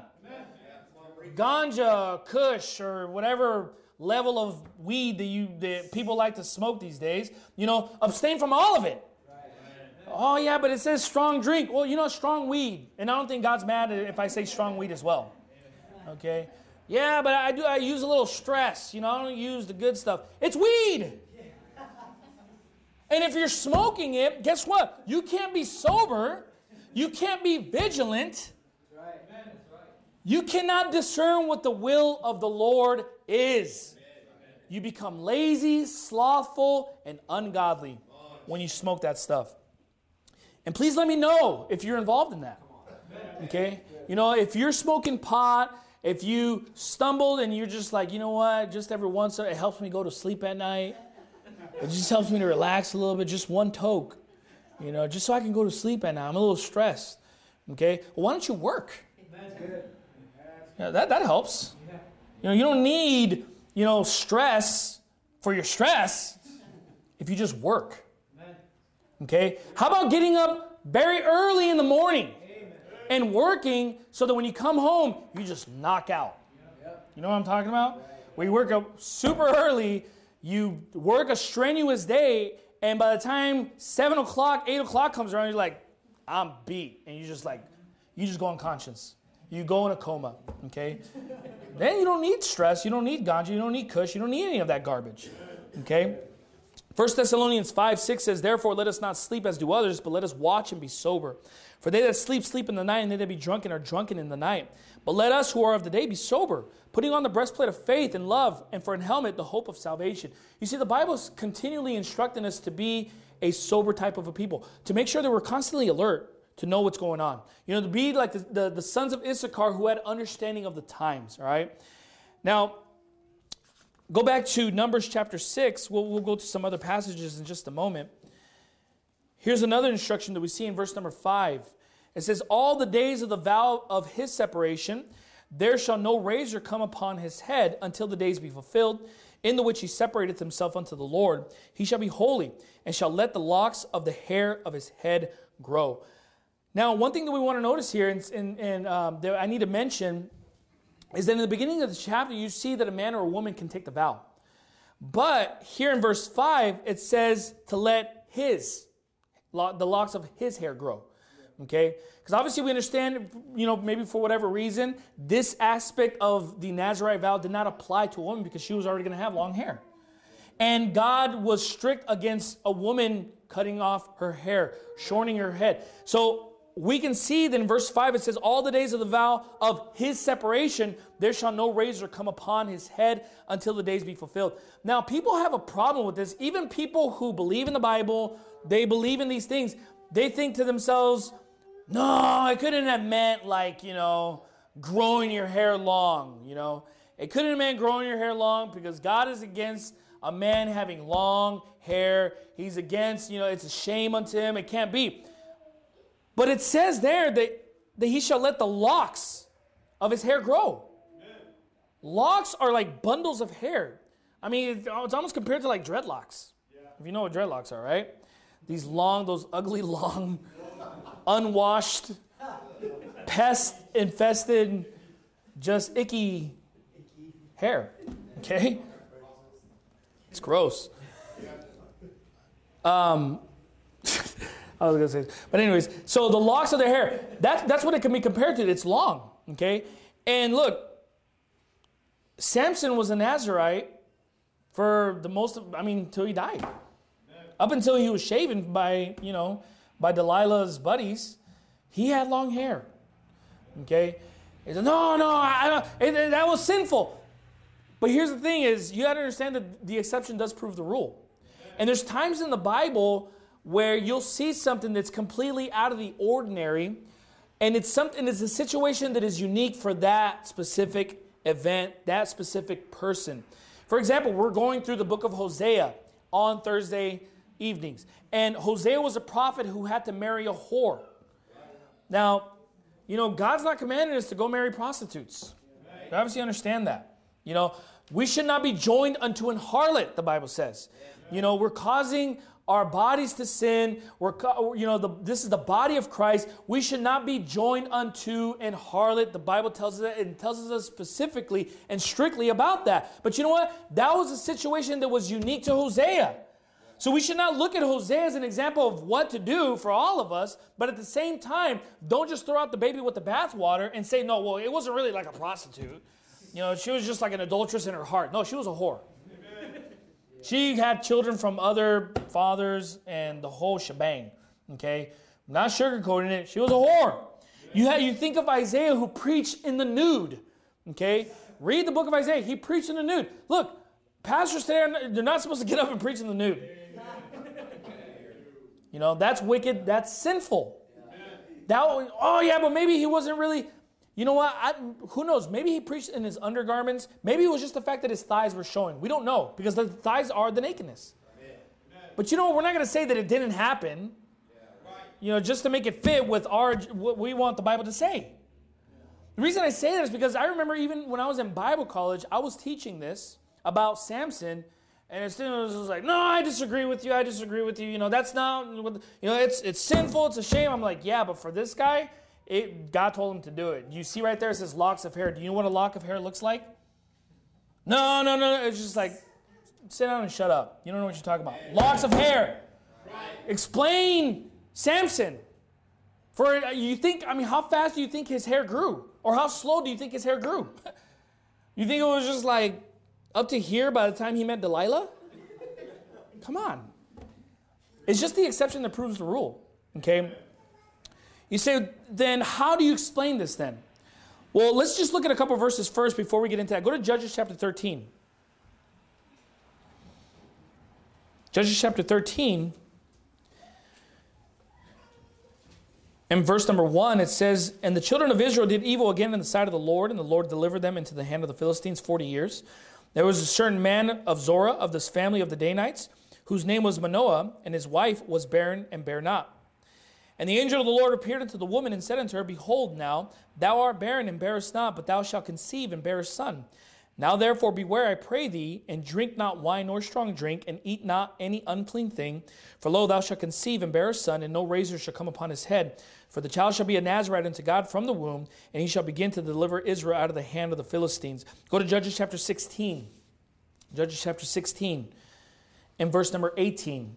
Ganja, kush, or whatever level of weed that you that people like to smoke these days. You know, abstain from all of it. Oh, yeah, but it says strong drink. Well, you know, strong weed. And I don't think God's mad if I say strong weed as well. Okay? Yeah, but I do. I use a little stress. You know, I don't use the good stuff. It's weed. And if you're smoking it, guess what? You can't be sober. You can't be vigilant. You cannot discern what the will of the Lord is. You become lazy, slothful, and ungodly when you smoke that stuff. And please let me know if you're involved in that. Okay? You know, if you're smoking pot, if you stumbled and you're just like, you know what, just every once in a while, it helps me go to sleep at night. It just helps me to relax a little bit, just one toke. You know, just so I can go to sleep at night. I'm a little stressed. Okay? Well, why don't you work? Yeah, that, that helps. You know, you don't need, you know, stress for your stress if you just work. Okay? How about getting up very early in the morning and working so that when you come home, you just knock out? You know what I'm talking about? Where you work up super early, you work a strenuous day, and by the time seven o'clock, eight o'clock comes around, you're like, I'm beat. And you just like, you just go unconscious. You go in a coma, okay? Then you don't need stress. You don't need ganja. You don't need kush. You don't need any of that garbage, okay? First Thessalonians five six says, therefore let us not sleep as do others, but let us watch and be sober. For they that sleep, sleep in the night, and they that be drunken are drunken in the night. But let us who are of the day be sober, putting on the breastplate of faith and love, and for an helmet the hope of salvation. You see, the Bible is continually instructing us to be a sober type of a people, to make sure that we're constantly alert, to know what's going on. You know, to be like the, the, the sons of Issachar who had understanding of the times, all right? Now, go back to Numbers chapter six. We'll, we'll go to some other passages in just a moment. Here's another instruction that we see in verse number five. It says, all the days of the vow of his separation, there shall no razor come upon his head until the days be fulfilled, in the which he separateth himself unto the Lord. He shall be holy, and shall let the locks of the hair of his head grow. Now, one thing that we want to notice here, and, and, and um, that I need to mention, is that in the beginning of the chapter, you see that a man or a woman can take the vow. But here in verse five, it says to let his, the locks of his hair grow. Okay? Because obviously we understand, you know, maybe for whatever reason, this aspect of the Nazirite vow did not apply to a woman because she was already going to have long hair. And God was strict against a woman cutting off her hair, shortening her head. So we can see that in verse five it says, all the days of the vow of his separation, there shall no razor come upon his head until the days be fulfilled. Now, people have a problem with this. Even people who believe in the Bible, they believe in these things, they think to themselves, no, it couldn't have meant like, you know, growing your hair long, you know. It couldn't have meant growing your hair long because God is against a man having long hair. He's against, you know, it's a shame unto him. It can't be. But it says there that, that he shall let the locks of his hair grow. Amen. Locks are like bundles of hair. I mean, it's almost compared to like dreadlocks. Yeah. If you know what dreadlocks are, right? These long, those ugly, long, unwashed, pest-infested, just icky hair. Okay? It's gross. Um, I was going to say this. But anyways, so the locks of their hair, that's, that's what it can be compared to. It's long. Okay? And look, Samson was a Nazirite for the most of, I mean, until he died. Up until he was shaven by, you know, by Delilah's buddies, he had long hair. Okay? He said, no, no, I don't, it, it, that was sinful. But here's the thing is, you got to understand that the exception does prove the rule. And there's times in the Bible where you'll see something that's completely out of the ordinary, and it's something, it's a situation that is unique for that specific event, that specific person. For example, we're going through the book of Hosea on Thursday evenings. And Hosea was a prophet who had to marry a whore. Now, you know, God's not commanding us to go marry prostitutes. You obviously understand that. You know, we should not be joined unto an harlot, the Bible says. You know, we're causing our bodies to sin. We're, you know, the, this is the body of Christ. We should not be joined unto an harlot. The Bible tells us that, and tells us specifically and strictly about that. But you know what? That was a situation that was unique to Hosea. So we should not look at Hosea as an example of what to do for all of us, but at the same time, don't just throw out the baby with the bathwater and say, no, well, it wasn't really like a prostitute. You know, she was just like an adulteress in her heart. No, she was a whore. She had children from other fathers and the whole shebang. Okay? I'm not sugarcoating it. She was a whore. You, have, you think of Isaiah who preached in the nude. Okay? Read the book of Isaiah. He preached in the nude. Look, pastors today, are not, they're not supposed to get up and preach in the nude. You know, that's wicked. That's sinful. That, oh, yeah, but maybe he wasn't really... You know what? I, who knows? Maybe he preached in his undergarments. Maybe it was just the fact that his thighs were showing. We don't know, because the thighs are the nakedness. But you know what? We're not going to say that it didn't happen, you know, just to make it fit with our what we want the Bible to say. The reason I say that is because I remember even when I was in Bible college, I was teaching this about Samson, and a student was like, no, I disagree with you. I disagree with you. You know, that's not, you know, it's it's sinful. It's a shame. I'm like, yeah, but for this guy, It, God told him to do it. You see right there, it says locks of hair. Do you know what a lock of hair looks like? No, no, no. It's just like, sit down and shut up. You don't know what you're talking about. Locks of hair. Explain Samson. For you think, I mean, how fast do you think his hair grew? Or how slow do you think his hair grew? You think it was just like up to here by the time he met Delilah? Come on. It's just the exception that proves the rule. Okay? You say, then how do you explain this then? Well, let's just look at a couple verses first before we get into that. Go to Judges chapter thirteen. Judges chapter thirteen. In verse number one, it says, and the children of Israel did evil again in the sight of the Lord, and the Lord delivered them into the hand of the Philistines forty years. There was a certain man of Zorah, of this family of the Danites, whose name was Manoah, and his wife was barren and bare not. And the angel of the Lord appeared unto the woman and said unto her, behold now, thou art barren and bearest not, but thou shalt conceive and bear a son. Now therefore beware, I pray thee, and drink not wine nor strong drink, and eat not any unclean thing. For lo, thou shalt conceive and bear a son, and no razor shall come upon his head. For the child shall be a Nazirite unto God from the womb, and he shall begin to deliver Israel out of the hand of the Philistines. Go to Judges chapter sixteen. Judges chapter sixteen, and verse number eighteen.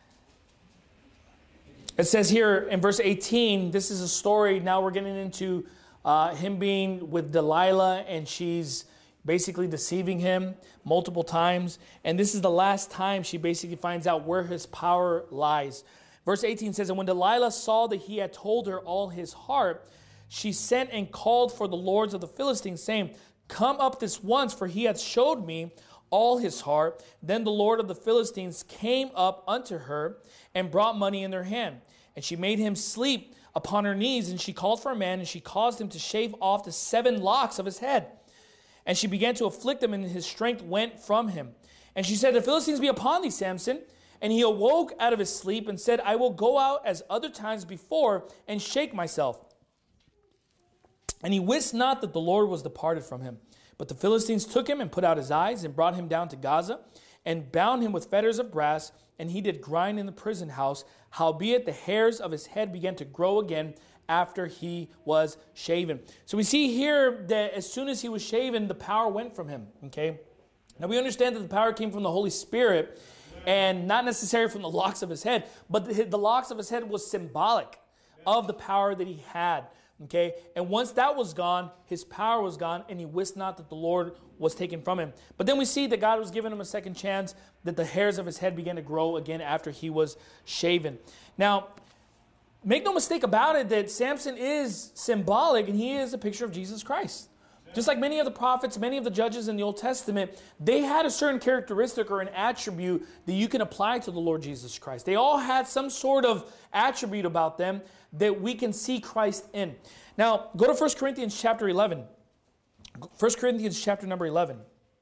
It says here in verse eighteen, this is a story, now we're getting into uh, him being with Delilah, and she's basically deceiving him multiple times. And this is the last time she basically finds out where his power lies. Verse eighteen says, and when Delilah saw that he had told her all his heart, she sent and called for the lords of the Philistines, saying, come up this once, for he hath showed me all his heart. Then the Lord of the Philistines came up unto her and brought money in their hand. And she made him sleep upon her knees, and she called for a man, and she caused him to shave off the seven locks of his head. And she began to afflict him, and his strength went from him. And she said, the Philistines be upon thee, Samson. And he awoke out of his sleep and said, I will go out as other times before and shake myself. And he wist not that the Lord was departed from him. But the Philistines took him and put out his eyes and brought him down to Gaza and bound him with fetters of brass and he did grind in the prison house. Howbeit the hairs of his head began to grow again after he was shaven. So we see here that as soon as he was shaven, the power went from him. Okay. Now we understand that the power came from the Holy Spirit and not necessarily from the locks of his head, but the, the locks of his head was symbolic of the power that he had. Okay, and once that was gone, his power was gone, and he wist not that the Lord was taken from him. But then we see that God was giving him a second chance, that the hairs of his head began to grow again after he was shaven. Now, make no mistake about it that Samson is symbolic, and he is a picture of Jesus Christ. Just like many of the prophets, many of the judges in the Old Testament, they had a certain characteristic or an attribute that you can apply to the Lord Jesus Christ. They all had some sort of attribute about them that we can see Christ in. Now, go to First Corinthians chapter eleven. First Corinthians chapter number eleven.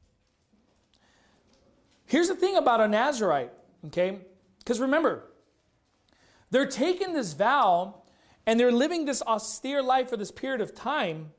Here's the thing about a Nazirite, okay? Because remember, they're taking this vow and they're living this austere life for this period of time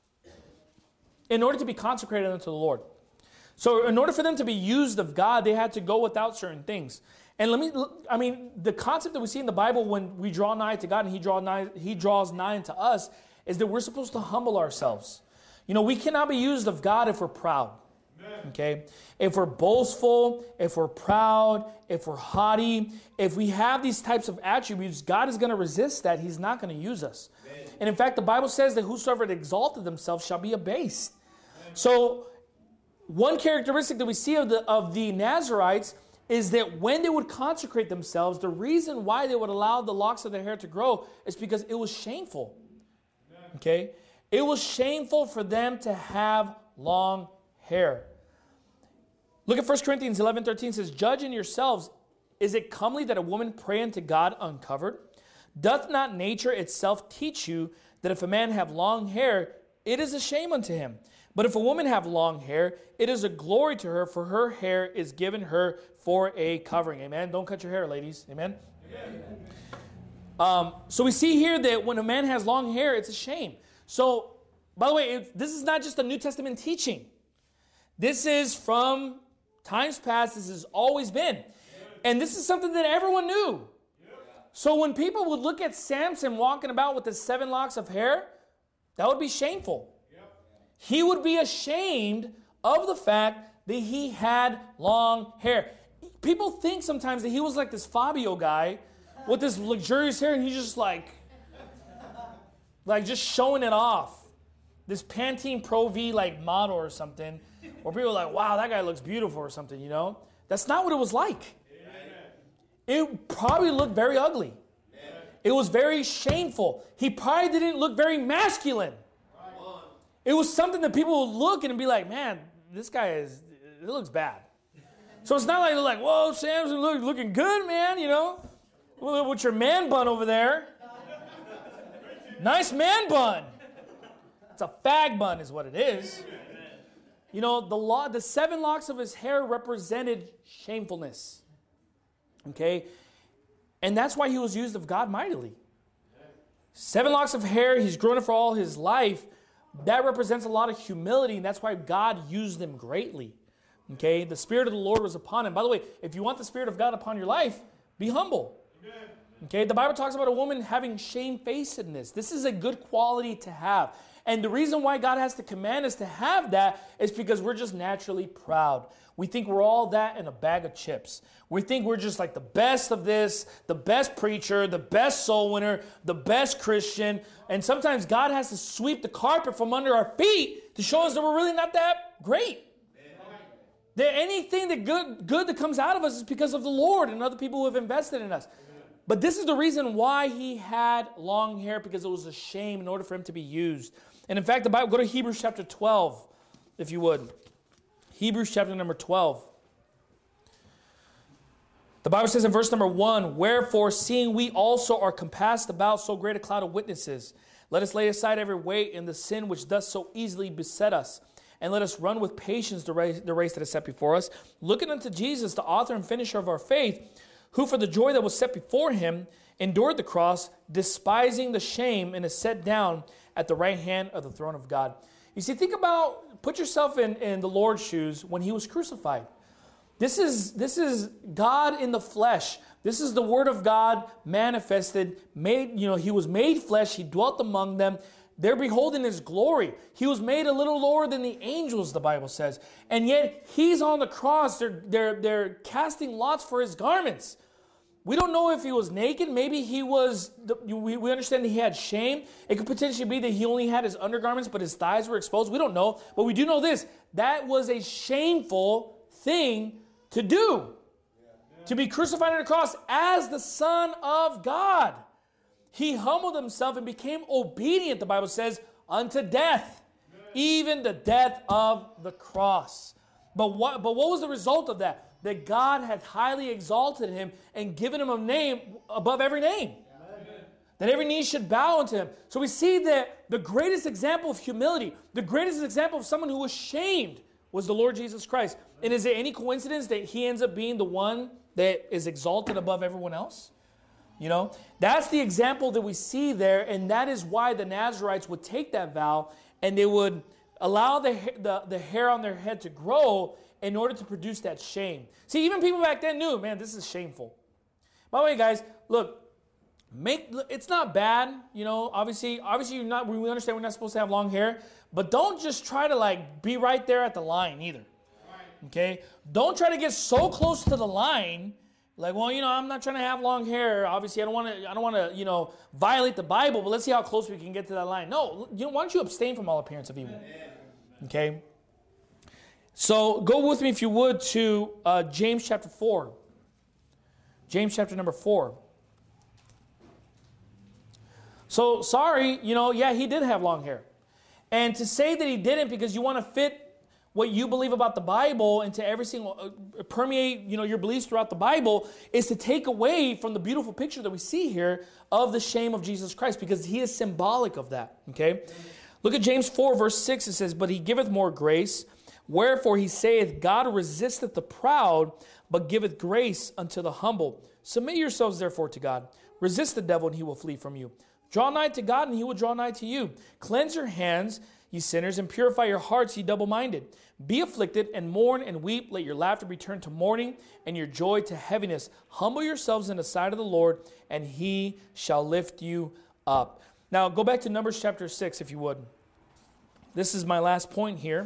in order to be consecrated unto the Lord. So in order for them to be used of God, they had to go without certain things. And let me, I mean, the concept that we see in the Bible when we draw nigh to God and he, draw nigh, he draws nigh to us is that we're supposed to humble ourselves. You know, we cannot be used of God if we're proud. Okay? If we're boastful, if we're proud, if we're haughty, if we have these types of attributes, God is going to resist that. He's not going to use us. Amen. And in fact, the Bible says that whosoever exalted themselves shall be abased. Amen. So one characteristic that we see of the, of the Nazirites is that when they would consecrate themselves, the reason why they would allow the locks of their hair to grow is because it was shameful. Amen. Okay? It was shameful for them to have long hair. Look at First Corinthians eleven thirteen. It says, judge in yourselves, is it comely that a woman pray unto God uncovered? Doth not nature itself teach you that if a man have long hair, it is a shame unto him? But if a woman have long hair, it is a glory to her, for her hair is given her for a covering. Amen. Don't cut your hair, ladies. Amen. Amen. Um, so we see here that when a man has long hair, it's a shame. So, by the way, it, this is not just a New Testament teaching. This is from times past. This has always been. And this is something that everyone knew. So when people would look at Samson walking about with his seven locks of hair, that would be shameful. He would be ashamed of the fact that he had long hair. People think sometimes that he was like this Fabio guy with this luxurious hair, and he's just like, like just showing it off. This Pantene Pro V like model or something, where people are like, wow, that guy looks beautiful or something, you know? That's not what it was like. Amen. It probably looked very ugly. Amen. It was very shameful. He probably didn't look very masculine. Right. It was something that people would look and be like, man, this guy is, it looks bad. So it's not like they're like, whoa, Samson look, looking good, man, you know? With your man bun over there. Nice man bun. It's a fag bun is what it is. You know, the law, the seven locks of his hair represented shamefulness. Okay? And that's why he was used of God mightily. Seven locks of hair, he's grown it for all his life. That represents a lot of humility, and that's why God used him greatly. Okay? The Spirit of the Lord was upon him. By the way, if you want the Spirit of God upon your life, be humble. Okay? The Bible talks about a woman having shamefacedness. This is a good quality to have. And the reason why God has to command us to have that is because we're just naturally proud. We think we're all that in a bag of chips. We think we're just like the best of this, the best preacher, the best soul winner, the best Christian. And sometimes God has to sweep the carpet from under our feet to show us that we're really not that great. Amen. That anything that good, good that comes out of us is because of the Lord and other people who have invested in us. Amen. But this is the reason why he had long hair, because it was a shame in order for him to be used. And in fact, the Bible, go to Hebrews chapter twelve, if you would. Hebrews chapter number twelve. The Bible says in verse number one, wherefore, seeing we also are compassed about so great a cloud of witnesses, let us lay aside every weight and the sin which does so easily beset us, and let us run with patience the race, the race that is set before us, looking unto Jesus, the author and finisher of our faith, who for the joy that was set before him endured the cross, despising the shame, and is set down at the right hand of the throne of God. You see, think about, put yourself in, in the Lord's shoes when he was crucified. This is, this is God in the flesh. This is the Word of God manifested, made, you know, he was made flesh. He dwelt among them. They're beholding his glory. He was made a little lower than the angels, the Bible says. And yet he's on the cross. They're, they're, they're casting lots for his garments. We don't know if he was naked. Maybe he was, we, we understand that he had shame. It could potentially be that he only had his undergarments, but his thighs were exposed. We don't know. But we do know this. That was a shameful thing to do. To be crucified on a cross as the Son of God. He humbled himself and became obedient, the Bible says, unto death. Even the death of the cross. But what, but what was the result of that? That God had highly exalted him and given him a name above every name. Amen. That every knee should bow unto him. So we see that the greatest example of humility, the greatest example of someone who was shamed, was the Lord Jesus Christ. And is it any coincidence that he ends up being the one that is exalted above everyone else? You know, that's the example that we see there, and that is why the Nazarites would take that vow and they would allow the, the, the hair on their head to grow in order to produce that shame. See, even people back then knew, man, this is shameful. By the way, guys, look, make it's not bad, you know, obviously, obviously you're not, we understand we're not supposed to have long hair, but don't just try to like be right there at the line either. Okay? Don't try to get so close to the line, like, well, you know, I'm not trying to have long hair. Obviously, I don't want to, I don't want to, you know, violate the Bible, but let's see how close we can get to that line. No, you know, why don't you abstain from all appearance of evil? Okay? So go with me, if you would, to uh, James chapter four. James chapter number four. So, sorry, you know, yeah, he did have long hair. And to say that he didn't because you want to fit what you believe about the Bible into every single, uh, permeate, you know, your beliefs throughout the Bible is to take away from the beautiful picture that we see here of the shame of Jesus Christ, because he is symbolic of that, okay? Look at James four, verse six. It says, but he giveth more grace. Wherefore he saith, God resisteth the proud, but giveth grace unto the humble. Submit yourselves therefore to God. Resist the devil, and he will flee from you. Draw nigh to God, and he will draw nigh to you. Cleanse your hands, ye sinners, and purify your hearts, ye double-minded. Be afflicted, and mourn, and weep. Let your laughter be turned to mourning, and your joy to heaviness. Humble yourselves in the sight of the Lord, and he shall lift you up. Now, go back to Numbers chapter six, if you would. This is my last point here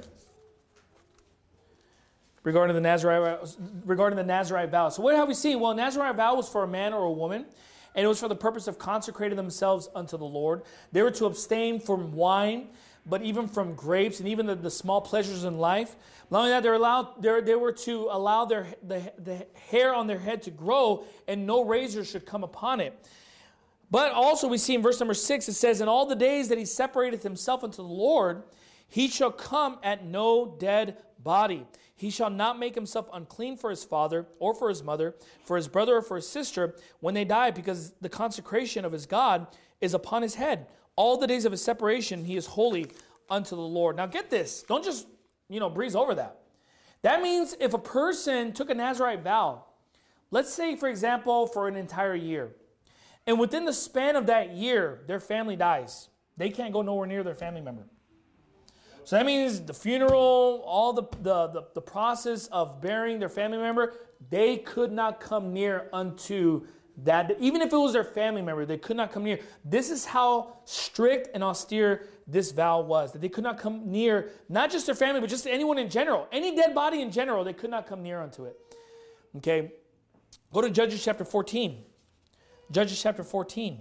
regarding the Nazarite, regarding the Nazarite vow. So what have we seen? Well, a Nazarite vow was for a man or a woman, and it was for the purpose of consecrating themselves unto the Lord. They were to abstain from wine, but even from grapes and even the, the small pleasures in life. Not only that, they're allowed, they're, they were to allow their the, the hair on their head to grow, and no razor should come upon it. But also we see in verse number six, it says, in all the days that he separateth himself unto the Lord, he shall come at no dead body. He shall not make himself unclean for his father or for his mother, for his brother or for his sister when they die, because the consecration of his God is upon his head. All the days of his separation he is holy unto the Lord. Now get this. Don't just, you know, breeze over that. That means if a person took a Nazarite vow, let's say, for example, for an entire year, and within the span of that year, their family dies. They can't go nowhere near their family member. So that means the funeral, all the, the, the, the process of burying their family member, they could not come near unto that. Even if it was their family member, they could not come near. This is how strict and austere this vow was. That they could not come near, not just their family, but just anyone in general. Any dead body in general, they could not come near unto it. Okay? Go to Judges chapter fourteen. Judges chapter fourteen.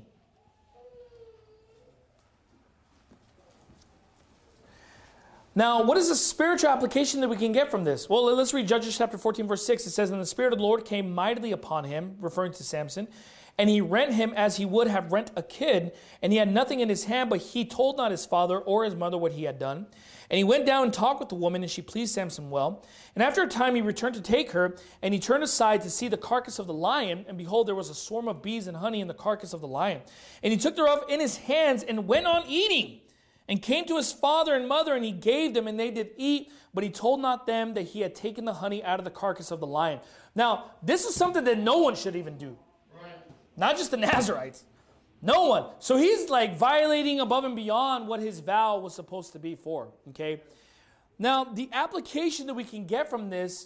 Now, what is the spiritual application that we can get from this? Well, let's read Judges chapter fourteen, verse six. It says, and the Spirit of the Lord came mightily upon him, referring to Samson, and he rent him as he would have rent a kid, and he had nothing in his hand, but he told not his father or his mother what he had done. And he went down and talked with the woman, and she pleased Samson well. And after a time he returned to take her, and he turned aside to see the carcass of the lion, and behold, there was a swarm of bees and honey in the carcass of the lion. And he took thereof in his hands, and went on eating. And came to his father and mother, and he gave them, and they did eat. But he told not them that he had taken the honey out of the carcass of the lion. Now, this is something that no one should even do. Right. Not just the Nazarites. No one. So he's like violating above and beyond what his vow was supposed to be for. Okay. Now, the application that we can get from this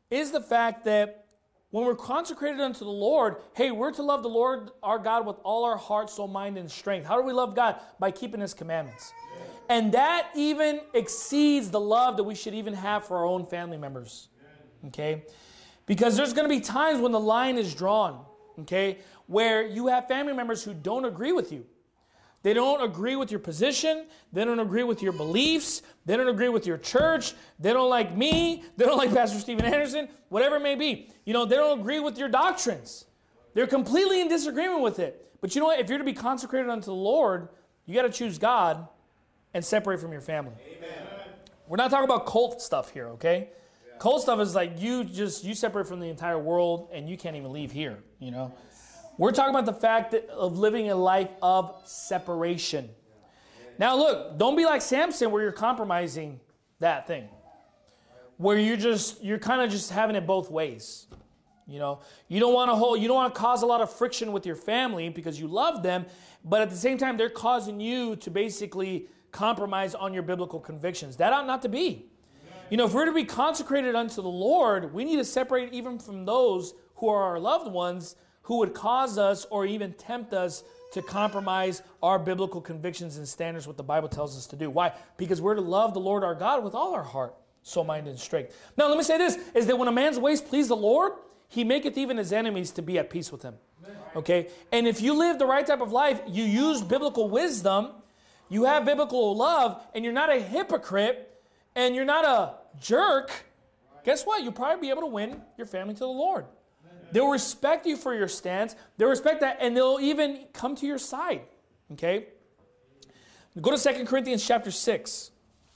is the fact that when we're consecrated unto the Lord, hey, we're to love the Lord our God with all our heart, soul, mind, and strength. How do we love God? By keeping His commandments. Yeah. And that even exceeds the love that we should even have for our own family members. Yeah. Okay? Because there's going to be times when the line is drawn, okay, where you have family members who don't agree with you. They don't agree with your position. They don't agree with your beliefs. They don't agree with your church. They don't like me. They don't like Pastor Steven Anderson, whatever it may be. You know, they don't agree with your doctrines. They're completely in disagreement with it. But you know what? If you're to be consecrated unto the Lord, you got to choose God and separate from your family. Amen. We're not talking about cult stuff here, okay? Yeah. Cult stuff is like you just, you separate from the entire world and you can't even leave here, you know? We're talking about the fact that, of living a life of separation. Now look, don't be like Samson where you're compromising that thing. Where you're just, you're kind of just having it both ways. You know, you don't want to hold, you don't want to cause a lot of friction with your family because you love them, but at the same time, they're causing you to basically compromise on your biblical convictions. That ought not to be. You know, if we're to be consecrated unto the Lord, we need to separate even from those who are our loved ones who would cause us or even tempt us to compromise our biblical convictions and standards, what the Bible tells us to do. Why? Because we're to love the Lord our God with all our heart, soul, mind, and strength. Now, let me say this, is that when a man's ways please the Lord, He maketh even his enemies to be at peace with him. Okay? And if you live the right type of life, you use biblical wisdom, you have biblical love, and you're not a hypocrite, and you're not a jerk, guess what? You'll probably be able to win your family to the Lord. They'll respect you for your stance. They'll respect that, and they'll even come to your side. Okay? Go to Second Corinthians chapter six.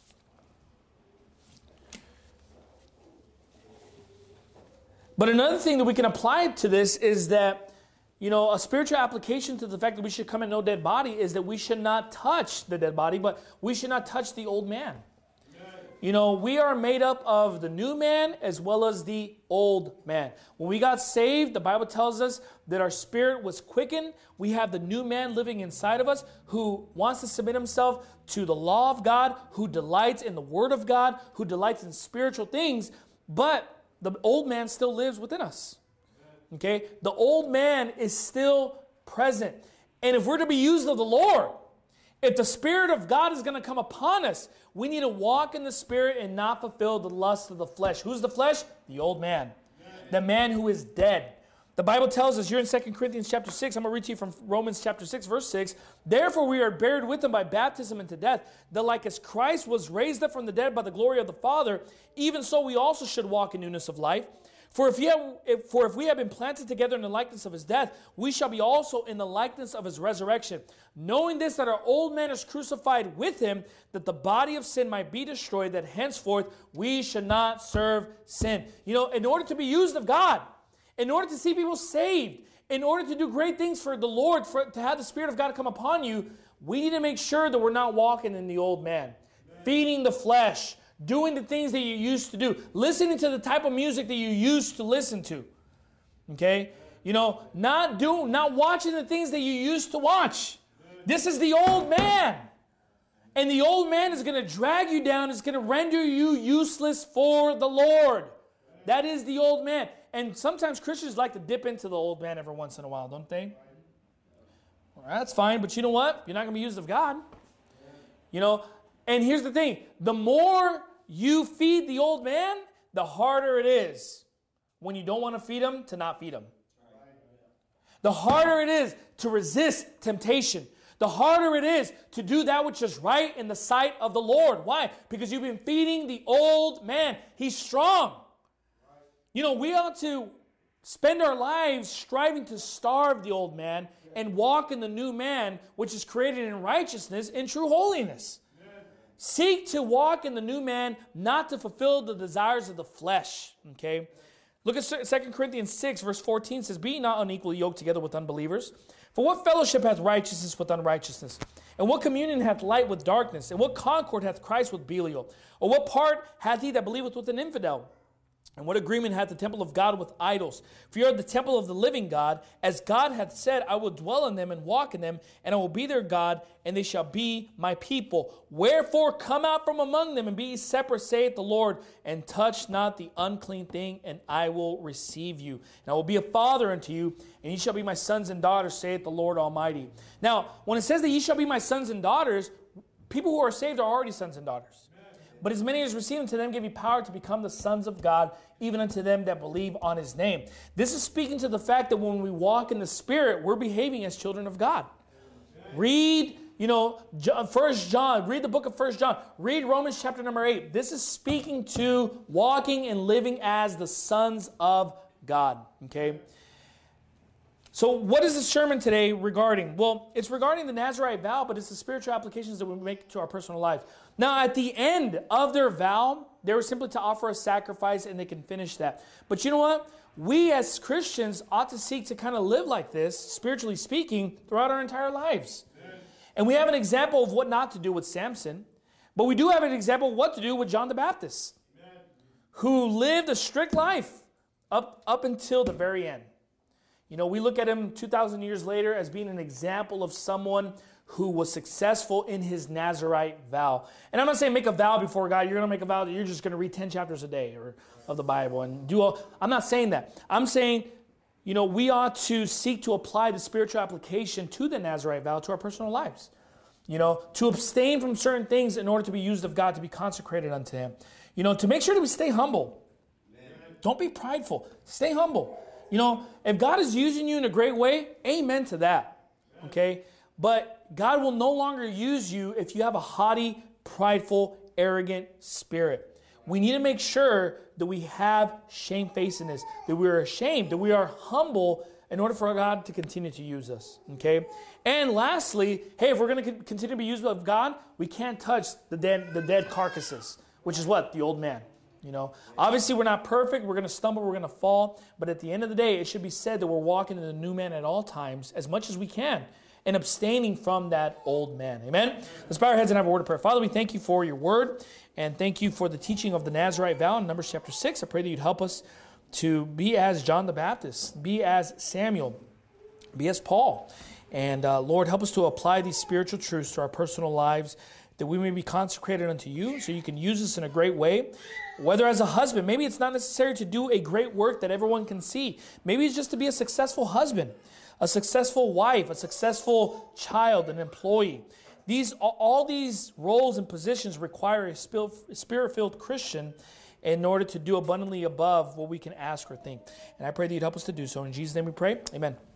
But another thing that we can apply to this is that, you know, a spiritual application to the fact that we should come in no dead body is that we should not touch the dead body, but we should not touch the old man. You know, we are made up of the new man as well as the old man. When we got saved, the Bible tells us that our spirit was quickened. We have the new man living inside of us who wants to submit himself to the law of God, who delights in the word of God, who delights in spiritual things, but the old man still lives within us. Okay? The old man is still present. And if we're to be used of the Lord, if the Spirit of God is going to come upon us, we need to walk in the Spirit and not fulfill the lust of the flesh. Who's the flesh? The old man. The man who is dead. The Bible tells us, you're in Second Corinthians chapter six, I'm going to read to you from Romans chapter six, verse six. Therefore we are buried with him by baptism into death, that like as Christ was raised up from the dead by the glory of the Father, even so we also should walk in newness of life. For if, have, if, for if we have been planted together in the likeness of his death, we shall be also in the likeness of his resurrection. Knowing this, that our old man is crucified with him, that the body of sin might be destroyed, that henceforth we should not serve sin. You know, in order to be used of God, in order to see people saved, in order to do great things for the Lord, for, to have the Spirit of God come upon you, we need to make sure that we're not walking in the old man, feeding the flesh, doing the things that you used to do, listening to the type of music that you used to listen to. Okay? You know, not do, not watching the things that you used to watch. This is the old man. And the old man is going to drag you down, is going to render you useless for the Lord. That is the old man. And sometimes Christians like to dip into the old man every once in a while, don't they? Well, that's fine, but you know what? You're not going to be used of God. You know, and here's the thing. The more you feed the old man, the harder it is when you don't want to feed him to not feed him. The harder it is to resist temptation. The harder it is to do that which is right in the sight of the Lord. Why? Because you've been feeding the old man. He's strong. You know, we ought to spend our lives striving to starve the old man and walk in the new man, which is created in righteousness and true holiness. Seek to walk in the new man, not to fulfill the desires of the flesh. Okay? Look at Second Corinthians six, verse fourteen says, Be ye not unequally yoked together with unbelievers. For what fellowship hath righteousness with unrighteousness? And what communion hath light with darkness? And what concord hath Christ with Belial? Or what part hath he that believeth with an infidel? And what agreement hath the temple of God with idols? For you are the temple of the living God. As God hath said, I will dwell in them and walk in them, and I will be their God, and they shall be my people. Wherefore come out from among them, and be ye separate, saith the Lord, and touch not the unclean thing, and I will receive you. And I will be a father unto you, and ye shall be my sons and daughters, saith the Lord Almighty. Now, when it says that ye shall be my sons and daughters, people who are saved are already sons and daughters. But as many as receive him, to them give you power to become the sons of God, even unto them that believe on his name. This is speaking to the fact that when we walk in the Spirit, we're behaving as children of God. Read, you know, First John. Read the book of First John. Read Romans chapter number eight. This is speaking to walking and living as the sons of God. Okay? So what is the sermon today regarding? Well, it's regarding the Nazirite vow, but it's the spiritual applications that we make to our personal life. Now, at the end of their vow, they were simply to offer a sacrifice, and they can finish that. But you know what? We as Christians ought to seek to kind of live like this, spiritually speaking, throughout our entire lives. Amen. And we have an example of what not to do with Samson, but we do have an example of what to do with John the Baptist, Amen. Who lived a strict life up, up until the very end. You know, we look at him two thousand years later as being an example of someone who was successful in his Nazirite vow. And I'm not saying make a vow before God. You're going to make a vow that you're just going to read ten chapters a day or, of the Bible and do all. I'm not saying that. I'm saying, you know, we ought to seek to apply the spiritual application to the Nazirite vow to our personal lives. You know, to abstain from certain things in order to be used of God, to be consecrated unto him. You know, to make sure that we stay humble. Amen. Don't be prideful. Stay humble. You know, if God is using you in a great way, amen to that. Okay? But God will no longer use you if you have a haughty, prideful, arrogant spirit. We need to make sure that we have shamefacedness, that we are ashamed, that we are humble in order for God to continue to use us. Okay? And lastly, hey, if we're going to continue to be used of God, we can't touch the dead, the dead carcasses, which is what? The old man. You know, obviously we're not perfect. We're going to stumble. We're going to fall. But at the end of the day, it should be said that we're walking in the new man at all times as much as we can and abstaining from that old man. Amen? Let's bow our heads and have a word of prayer. Father, we thank you for your word and thank you for the teaching of the Nazirite vow in Numbers chapter six. I pray that you'd help us to be as John the Baptist, be as Samuel, be as Paul. And uh, Lord, help us to apply these spiritual truths to our personal lives, that we may be consecrated unto you so you can use us in a great way. Whether as a husband, maybe it's not necessary to do a great work that everyone can see. Maybe it's just to be a successful husband, a successful wife, a successful child, an employee. These, all these roles and positions require a spirit-filled Christian in order to do abundantly above what we can ask or think. And I pray that you'd help us to do so. In Jesus' name we pray. Amen.